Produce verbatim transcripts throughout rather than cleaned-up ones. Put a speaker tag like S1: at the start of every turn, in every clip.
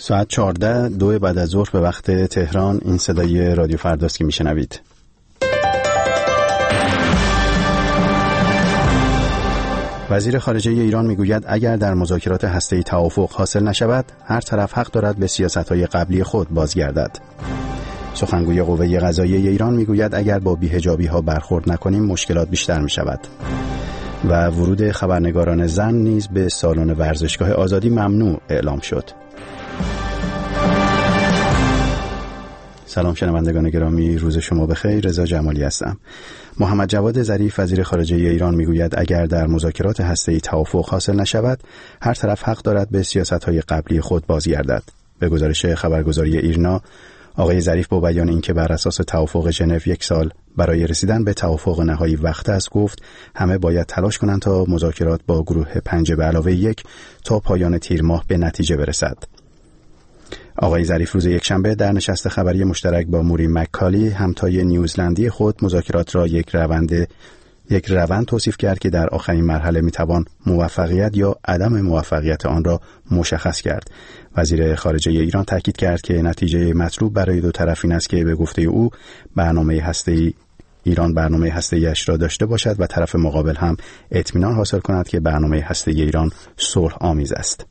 S1: ساعت چهارده دو بعد از ظهر به وقت تهران. این صدای رادیو فرداست که میشنوید. وزیر خارجه ایران میگوید اگر در مذاکرات هسته‌ای توافق حاصل نشود، هر طرف حق دارد به سیاست‌های قبلی خود بازگردد. سخنگوی قوه قضاییه ایران میگوید اگر با بی‌حجابی‌ها برخورد نکنیم مشکلات بیشتر میشود. و ورود خبرنگاران زن نیز به سالن ورزشگاه آزادی ممنوع اعلام شد. سلام شنوندگان گرامی، روز شما بخیر. رضا جمالی هستم. محمد جواد ظریف وزیر خارجه ایران میگوید اگر در مذاکرات هسته‌ای توافق حاصل نشود، هر طرف حق دارد به سیاست‌های قبلی خود بازگردد. به گزارش خبرگزاری ایرنا، آقای ظریف با بیان اینکه بر اساس توافق ژنو یک سال برای رسیدن به توافق نهایی وقت است، گفت همه باید تلاش کنند تا مذاکرات با گروه پنج به علاوه یک تا پایان تیر ماه به نتیجه برسد. آقای ظریف روز یکشنبه در نشست خبری مشترک با موری مککالی همتای نیوزلندی خود مذاکرات را یک روند یک روند توصیف کرد که در آخرین مرحله میتوان موفقیت یا عدم موفقیت آن را مشخص کرد. وزیر خارجه ایران تاکید کرد که نتیجه مطلوب برای دو طرف این است که به گفته او برنامه هسته‌ای ایران برنامه هسته‌ای‌اش را داشته باشد و طرف مقابل هم اطمینان حاصل کند که برنامه هسته‌ای ایران صلح آمیز است.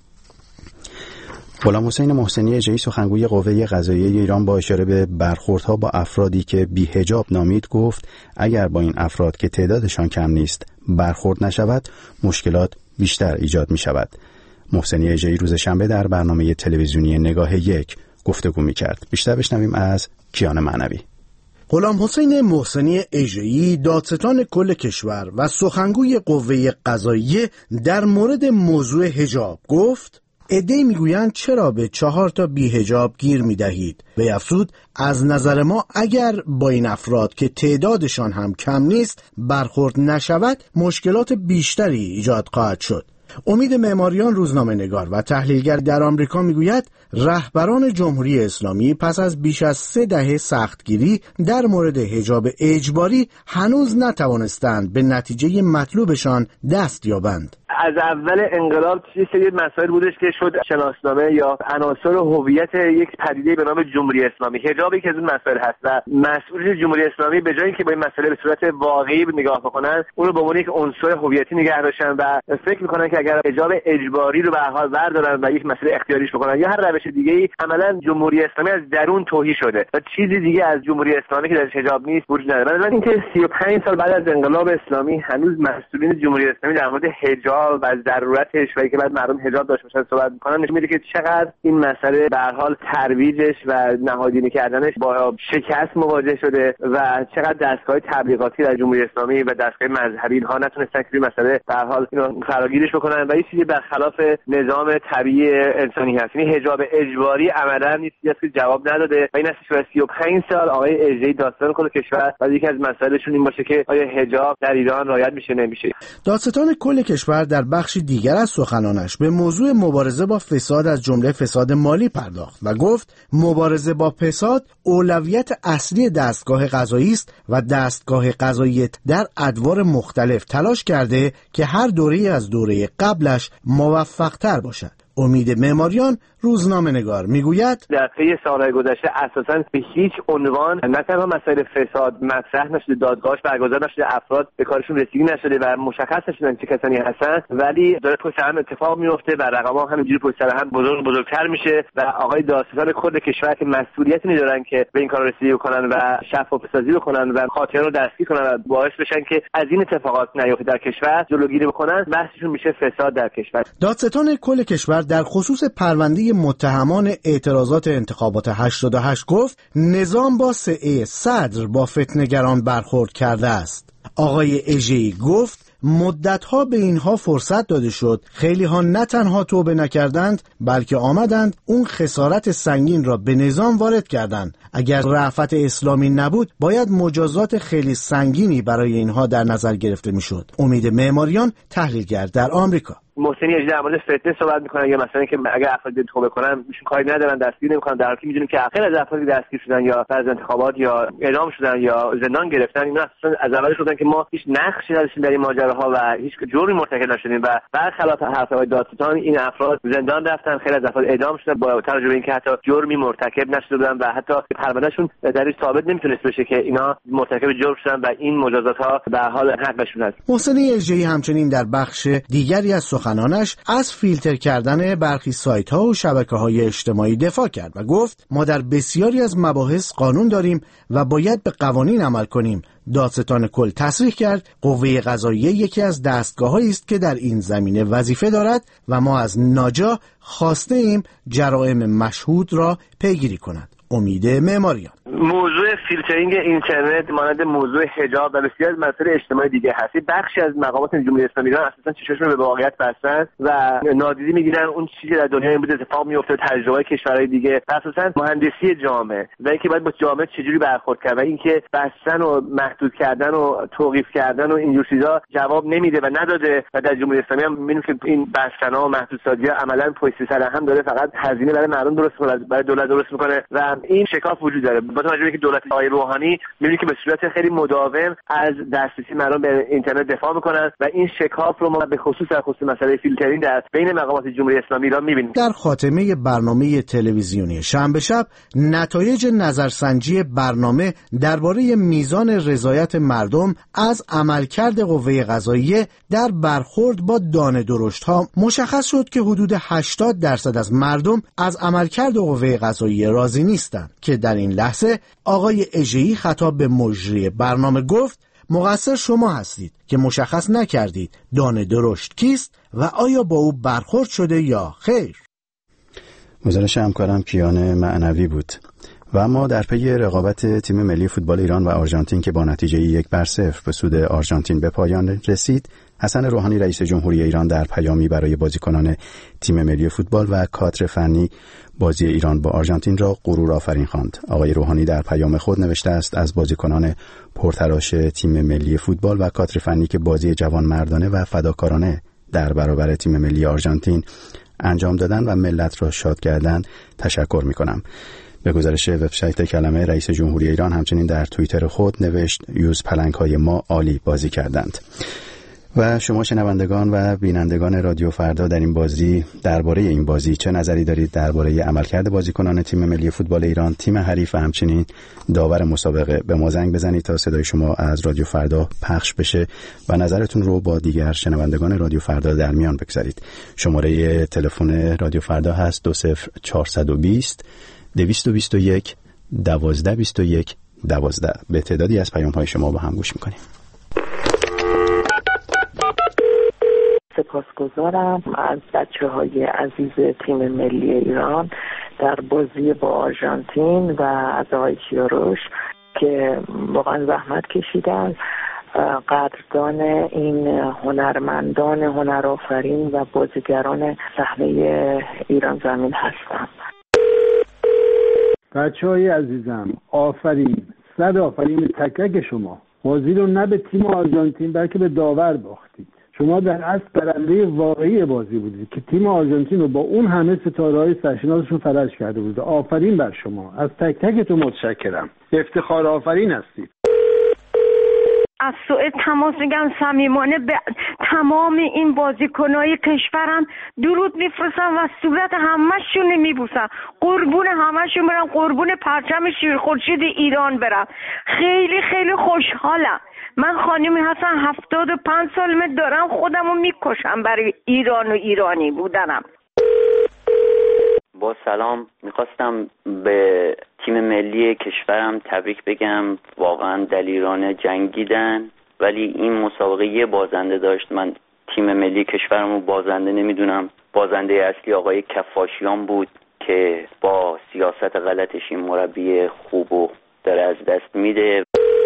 S1: غلامحسین محسنی اژه‌ای سخنگوی قوه قضاییه ایران با اشاره به برخوردها با افرادی که بی‌حجاب نامید گفت اگر با این افراد که تعدادشان کم نیست برخورد نشود مشکلات بیشتر ایجاد می شود. محسنی اژه‌ای روز شنبه در برنامه تلویزیونی نگاه یک گفتگو می کرد. بیشتر بشنویم از کیان معنوی.
S2: غلامحسین محسنی اژه‌ای دادستان کل کشور و سخنگوی قوه قضاییه در مورد موضوع حجاب گفت عده‌ای میگویند چرا به چهار تا بی‌حجاب گیر میدهید؟ بیفزود از نظر ما اگر با این افراد که تعدادشان هم کم نیست برخورد نشود مشکلات بیشتری ایجاد خواهد شد. امید معماریان روزنامه نگار و تحلیلگر در آمریکا میگوید رهبران جمهوری اسلامی پس از بیش از سه دهه سختگیری در مورد حجاب اجباری هنوز نتوانستند به نتیجه مطلوبشان دست یابند.
S3: از اول انقلاب یه سری مسائل بودش که شد شناسنامه یا عناصر هویت یک پدیده به نام جمهوری اسلامی. حجابی که از اون مسائل هست و مسئولین جمهوری اسلامی به جای اینکه با این مسئله به صورت واقعی نگاه بکنن، اون رو به عنوان یک عنصر هویتی نگه داشتن و فکر میکنن که اگر حجاب اجباری رو به هر حال بردارن و یک مسئله اختیاریش بکنن یا هر روش دیگه‌ای، عملاً جمهوری اسلامی از درون توهی شده و چیزی دیگه از جمهوری اسلامی که درش حجاب نیست وجود نداره. من اینکه سی و پنج سال بعد از انقلاب اسلامی هنوز مسئولین جمهوری اسلامی در مورد حجاب و ضرورتش و اینکه بعد مردم حجاب داشته باشن صحبت میکنن، نشون میده که چقدر این مسئله به هر حال ترویجش و نهادینه کردنش با شکست مواجه شده و چقدر دستگاه تبلیغاتی در جمهوری اسلامی و دستگاه مذهبی اینها نتونستن که این مسئله به هر حال اینو فراگیرش بکنن و این چیزی برخلاف نظام طبیعی انسانی هست. این حجاب اجباری عملاً چیزی است که جواب نداده و این است که سی و پنج سال آقای اژه‌ای داستان کل کشور و یکی از مسائلشون این باشه که آیا حجاب در ایران رعایت میشه نمیشه.
S2: دادستان کل کشور در بخشی دیگر از سخنانش به موضوع مبارزه با فساد از جمله فساد مالی پرداخت و گفت مبارزه با فساد اولویت اصلی دستگاه قضایی است و دستگاه قضایی در ادوار مختلف تلاش کرده که هر دوره از دوره قبلش موفق‌تر باشد. امید معماریان روزنامه نگار میگوید
S3: در طی سالهای گذشته اساساً به هیچ عنوان نه تنها مسائل فساد مطرح نشده، دادگاهش برگزار نشده، افراد به کارشون رسیدگی نشده و مشخص نشدن چه کسانی هستن، ولی داره پشت هم اتفاق میفته و رقم‌ها همینجوری پشت سر هم بزرگ بزرگتر میشه و آقای دادستان کل کشور که مسئولیتی ندارن که به این کار رسیدگی کنن و شفاف‌سازی بکنن و خاطر رو دستگیر کنن و باعث بشن که از این اتفاقات نیفته در کشور، جلوگیری بکنن، بحثشون میشه فساد در کشور.
S2: دادستان کل کشور در خصوص پرونده متهمان اعتراضات انتخابات هشتاد و هشت گفت نظام با سعی صدر با فتنه‌گران برخورد کرده است. آقای اژه‌ای گفت مدتها به اینها فرصت داده شد، خیلی ها نه تنها توبه نکردند بلکه آمدند اون خسارت سنگین را به نظام وارد کردند. اگر رأفت اسلامی نبود باید مجازات خیلی سنگینی برای اینها در نظر گرفته میشد. امید معماریان تحلیلگر در آمریکا.
S3: محسنی اجازه در مورد فتنه صحبت میکنن یا مثلا که اگه افراد توبه کنن میشون کاری ندارن، دستگیر نمیکنن، در حالی که میدونیم که خیلی از افرادی دستگیر شدن یا از انتخابات یا اعدام شدن یا زندان گرفتن، اینا اصلا از اول شدن که ما هیچ نقشی نداشتیم در این ماجراها و هیچ جرمی مرتکب نشدیم و برخلاف حرفهای دادستان این افراد زندان رفتن، خیلی از افراد اعدام شدن با توجه به اینکه حتی جرمی مرتکب نشده بودن و حتی پروندهشون دلیل ثابت نمیتونست بشه که اینا مرتکب جرم شدن و این مجازات ها به حال حقشون هست.
S2: محسنی اژه‌ای همچنین در بخش دیگری از سخنانش از فیلتر کردن برخی سایت ها و شبکه‌های اجتماعی دفاع کرد و گفت ما در بسیاری از مباحث قانون داریم و باید به قوانین عمل کنیم. دادستان کل تصریح کرد قوه قضاییه یکی از دستگاه‌هایی است که در این زمینه وظیفه دارد و ما از ناجا خواسته ایم جرائم مشهود را پیگیری کند. امید معماریان.
S3: موضوع فیلترینگ اینترنت مانند موضوع حجاب و بسیار از مسائل اجتماعی دیگه هست. بخشی از مقامات جمهوری اسلامی ایران اساساً چشمشون به واقعیت بستن و نادیده میگیرن اون چیزی در دنیا این بود اتفاق میفته، تجربه کشورهای دیگه، اساساً مهندسی جامعه و اینکه باید با جامعه چجوری برخورد کرد و اینکه بستن و محدود کردن و توقیف کردن و اینجور چیزا جواب نمیده و نداده و در جمهوری اسلامی هم میبینیم که این بستن‌ها و محدودسازی‌ها عملاً پشت سر هم داره، فقط هزینه برای مردم درست می‌کنه، برای دولت درست می‌کنه و این شکاف وجود داره. با توجه به اینکه دولت آقای روحانی می‌بینید که به صورت خیلی مداوم از دسترسی مردم به اینترنت دفاع می‌کنن و این شکاف رو ما به خصوص در خصوص مسئله فیلترینگ در بین مقامات جمهوری اسلامی ایران می‌بینیم.
S2: در خاتمه برنامه تلویزیونی شنبه شب نتایج نظرسنجی برنامه درباره میزان رضایت مردم از عملکرد قوه قضاییه در برخورد با دانه درشت‌ها مشخص شد که حدود هشتاد درصد از مردم از عملکرد قوه قضاییه راضی نیستند که در این لحظه آقای اژه‌ای خطاب به مجری برنامه گفت مقصر شما هستید که مشخص نکردید دانه درشت کیست و آیا با او برخورد شده یا خیر.
S1: گزارش همکارم کیان معنوی بود. و اما در پی رقابت تیم ملی فوتبال ایران و آرژانتین که با نتیجه یک بر صفر به سود آرژانتین به پایان رسید، حسن روحانی رئیس جمهوری ایران در پیامی برای بازیکنان تیم ملی فوتبال و کادر فنی بازی ایران با آرژانتین را غرور آفرین خواند. آقای روحانی در پیام خود نوشته است از بازیکنان پرتراش تیم ملی فوتبال و کادر فنی که بازی جوانمردانه و فداکارانه در برابر تیم ملی آرژانتین انجام دادن و ملت را شاد کردند تشکر می‌کنم. به گزارش وبسایت کلمه رئیس جمهوری ایران همچنین در توییتر خود نوشت یوز پلنگ‌های ما عالی بازی کردند. و شما شنوندگان و بینندگان رادیو فردا در این بازی درباره این بازی چه نظری دارید؟ درباره عملکرد بازیکنان تیم ملی فوتبال ایران، تیم حریف و همچنین داور مسابقه به ما زنگ بزنید تا صدای شما از رادیو فردا پخش بشه و نظرتون رو با دیگر شنوندگان رادیو فردا در میان بگذارید. شماره تلفن رادیو فردا هست دو صفر چهارصد و بیست دویست و بیست و یک دوازده بیست و یک دوازده. به تعدادی از پیام‌های شما با هم گوش می‌کنیم.
S4: سپاسگزارم از بچه‌های عزیز تیم ملی ایران در بازی با آرژانتین و از آقای کیروش که واقعا زحمت کشیدن. قدردان این هنرمندان هنرآفرین و بازیگران صحنه ایران زمین هستم.
S5: بچه‌های عزیزم آفرین، صد آفرین تک تک شما. بازی رو نه به تیم آرژانتین بلکه به داور باختید. شما در اصل برنده واقعی بازی بودید که تیم آرژانتین رو با اون همه ستاره‌های سرشناسشون فلج کرده بود. آفرین بر شما، از تک تکتون متشکرم. افتخار آفرین هستید.
S6: از سوئد تماس میگم صمیمانه به تمام این بازیکنای کشورم درود میفرستم و صورت همه‌شون میبوسم. قربون همه‌شون برم، قربون پرچم شیر خورشید ایران برم. خیلی خیلی خوشحالم. من خانمی هستم، هفتاد و پنج سالمه، دارم خودمو میکشم برای ایران و ایرانی بودنم.
S7: با سلام، میخواستم به تیم ملی کشورم تبریک بگم. واقعا دلیرانه جنگیدن ولی این مسابقه یه بازنده داشت. من تیم ملی کشورم رو بازنده نمیدونم. بازنده اصلی آقای کفاشیان بود که با سیاست غلطش این مربی خوبو داره از دست میده.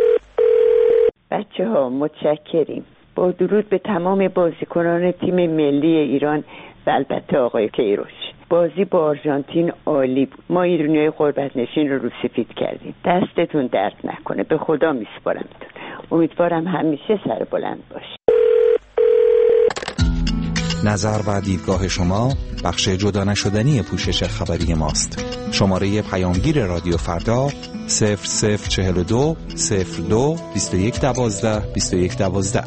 S8: بچه ها متشکریم. با درود به تمام بازیکنان تیم ملی ایران و البته آقای کیروش. بازی با آرژانتین عالی بود. ما ایرانیای غربت نشین رو رو سفید کردیم. دستتون درد نکنه، به خدا میسپارمتون. امیدوارم همیشه سر بلند باشید.
S9: نظر و دیدگاه شما بخش جدا نشدنی پوشش خبری ماست. شماره پیامگیر رادیو فردا صفر صفر چهل و دو صفر دو بیست و یک دوازده بیست و یک دوازده.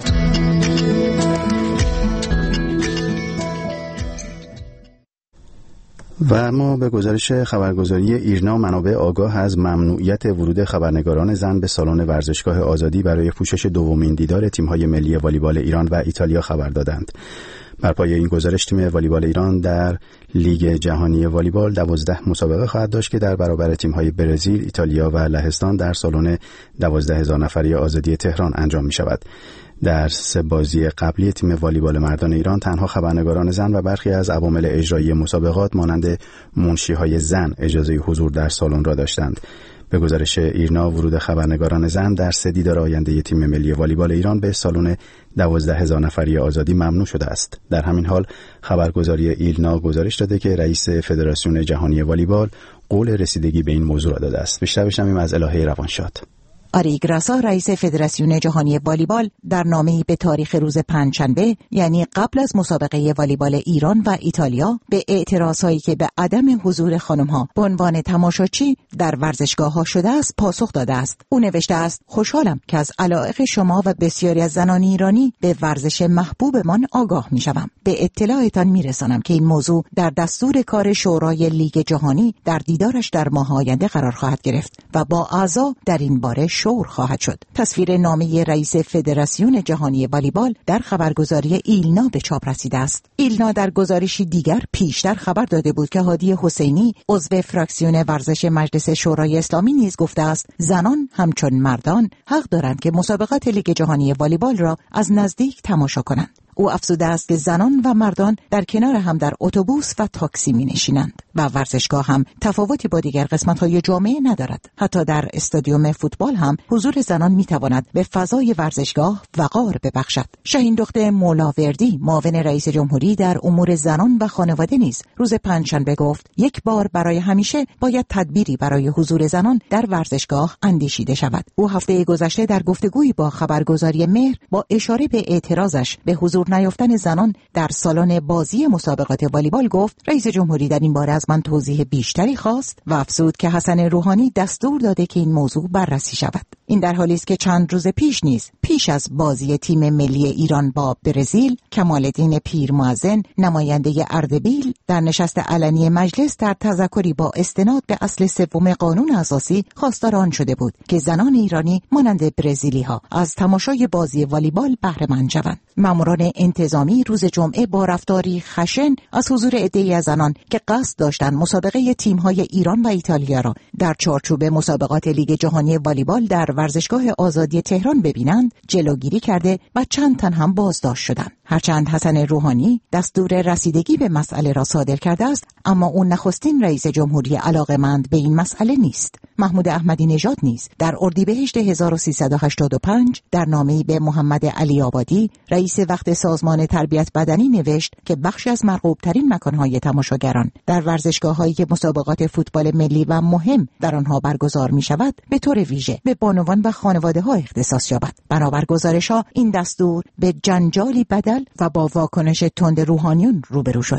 S1: و ما به گزارش خبرگزاری ایرنا منابع آگاه از ممنوعیت ورود خبرنگاران زن به سالن ورزشگاه آزادی برای پوشش دومین دیدار تیم‌های ملی والیبال ایران و ایتالیا خبر دادند. بر پایه این گزارش تیم والیبال ایران در لیگ جهانی والیبال دوازده مسابقه خواهد داشت که در برابر تیم‌های برزیل، ایتالیا و لهستان در سالن دوازده هزار نفری آزادی تهران انجام می‌شود. در سه بازی قبلی تیم والیبال مردان ایران تنها خبرنگاران زن و برخی از عوامل اجرایی مسابقات مانند منشی‌های زن اجازه حضور در سالن را داشتند. به گزارش ایرنا ورود خبرنگاران زن در سه دیدار آینده تیم ملی والیبال ایران به سالن دوازده هزار نفری آزادی ممنوع شده است. در همین حال خبرگزاری ایرنا گزارش داده که رئیس فدراسیون جهانی والیبال قول رسیدگی به این موضوع را داده است. بیشتر بشنویم از الهه روانشاد.
S10: آری گراسا رئیس فدراسیون جهانی والیبال در نامه‌ای به تاریخ روز پنجشنبه یعنی قبل از مسابقه والیبال ایران و ایتالیا به اعتراضهایی که به عدم حضور خانم‌ها به عنوان تماشاچی در ورزشگاه‌ها شده است پاسخ داده است. او نوشته است: خوشحالم که از علایق شما و بسیاری از زنان ایرانی به ورزش محبوبمان آگاه می‌شوم. به اطلاعتان می‌رسانم که این موضوع در دستور کار شورای لیگ جهانی در دیدارش در ماه آینده قرار خواهد گرفت و با اعضا در این باره شور خواهد شد. تصویر نامه رئیس فدراسیون جهانی والیبال در خبرگزاری ایلنا به چاپ رسیده است. ایلنا در گزارشی دیگر پیشتر خبر داده بود که هادی حسینی عضو فراکسیون ورزش مجلس شورای اسلامی نیز گفته است زنان همچون مردان حق دارند که مسابقات لیگ جهانی والیبال را از نزدیک تماشا کنند. او افزوده است که زنان و مردان در کنار هم در اتوبوس و تاکسی می نشینند و ورزشگاه هم تفاوتی با دیگر قسمت‌های جامعه ندارد. حتی در استادیوم فوتبال هم حضور زنان می تواند به فضای ورزشگاه وقار ببخشد. شاهین دختر مولاوردی معاون رئیس جمهوری در امور زنان و خانواده نیز روز پنجشنبه گفت یک بار برای همیشه باید تدبیری برای حضور زنان در ورزشگاه اندیشیده شود. او هفته گذشته در گفتگویی با خبرگزاری مهر با اشاره به اعتراضش به حضور نیافتن زنان در سالن بازی مسابقات والیبال گفت رئیس جمهوری در این باره از من توضیح بیشتری خواست و افزود که حسن روحانی دستور داده که این موضوع بررسی شود. این در حالی است که چند روز پیش نیز پیش از بازی تیم ملی ایران با برزیل کمالدین پیرمؤذن نماینده اردبیل در نشست علنی مجلس در تذکری با استناد به اصل سوم قانون اساسی خواستار آن شده بود که زنان ایرانی مانند برزیلی ها از تماشای بازی والیبال بهره مند شوند. ماموران انتظامی روز جمعه با رفتاری خشن از حضور عده‌ای از زنان که قصد داشتند مسابقه تیم‌های ایران و ایتالیا را در چارچوب مسابقات لیگ جهانی والیبال در ورزشگاه آزادی تهران ببینند جلوگیری کرده و چند تن هم بازداشت شدند. هرچند حسن روحانی دستور رسیدگی به مسئله را صادر کرده است، اما او نخستین رئیس جمهوری علاقه‌مند به این مسئله نیست. محمود احمدی نژاد نیز در اردیبهشت هزار و سیصد و هشتاد و پنج در نامه‌ای به محمد علی آبادی رئیس وقت سازمان تربیت بدنی نوشت که بخشی از مرغوب‌ترین مکان‌های تماشاگران در ورزشگاه‌هایی که مسابقات فوتبال ملی و مهم در آنها برگزار می‌شود به طور ویژه به بانوان و خانواده‌ها اختصاص یابد. بنابر گزارش‌ها این دستور به جنجالی بدل و با واکنش تند روحانیون روبرو شد.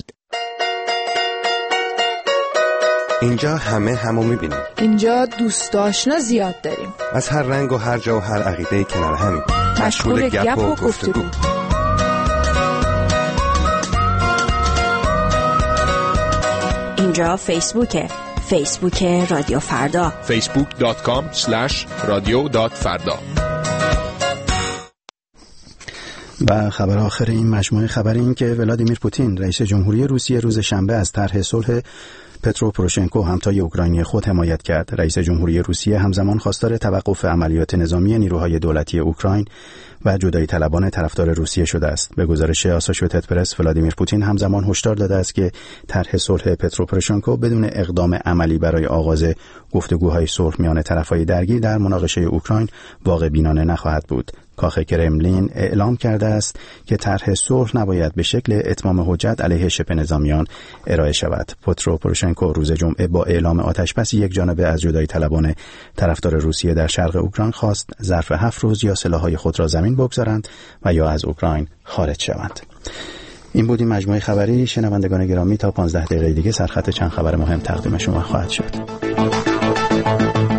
S11: اینجا همه همو می‌بینیم.
S12: اینجا دوست آشنا زیاد داریم.
S11: از هر رنگ و هر جا و هر عقیده‌ای کنار همیم.
S12: مشغول گپ و گفتگو.
S13: اینجا فیسبوکه. فیسبوک رادیو فردا.
S14: فیسبوک دات کام اسلش رادیو دات فردا.
S1: و خبر آخر این مجموعه خبری این که ولادیمیر پوتین رئیس جمهوری روسیه روز شنبه از طرح صلح پترو پروشنکو همتای اوکراینی خود حمایت کرد. رئیس جمهوری روسیه همزمان خواستار توقف عملیات نظامی نیروهای دولتی اوکراین و جدایی طلبان طرفدار روسیه شده است. به گزارش آسوشییتد پرس ولادیمیر پوتین همزمان هشدار داده است که طرح صلح پترو پروشنکو بدون اقدام عملی برای آغاز گفتگوهای صلح میان طرفهای درگیر در مناقشه اوکراین واقع بینانه نخواهد بود. کاخ کرملین اعلام کرده است که طرح صلح نباید به شکل اتمام حجت علیه شبه نظامیان ارائه شود. پترو پروشنکو روز جمعه با اعلام آتشبس یک جانبه از جدایی طلبان طرفدار روسیه در شرق اوکراین خواست ظرف هفت روز یا سلاح‌های خود را زمین بگذارند و یا از اوکراین خارج شوند. این بود این مجموعه خبری. شنوندگان گرامی، تا پانزده دقیقه دیگه سرخط چند خبر مهم تقدیم شما خواهد شد.